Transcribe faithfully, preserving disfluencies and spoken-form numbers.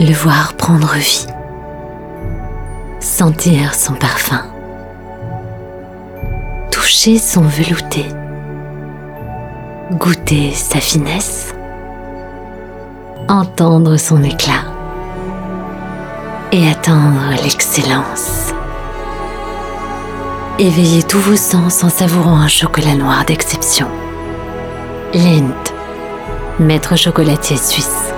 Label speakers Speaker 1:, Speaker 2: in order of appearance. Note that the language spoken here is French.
Speaker 1: le voir prendre vie, sentir son parfum, toucher son velouté, goûter sa finesse, entendre son éclat et attendre l'excellence. Éveillez tous vos sens en savourant un chocolat noir d'exception. Lindt, maître chocolatier suisse.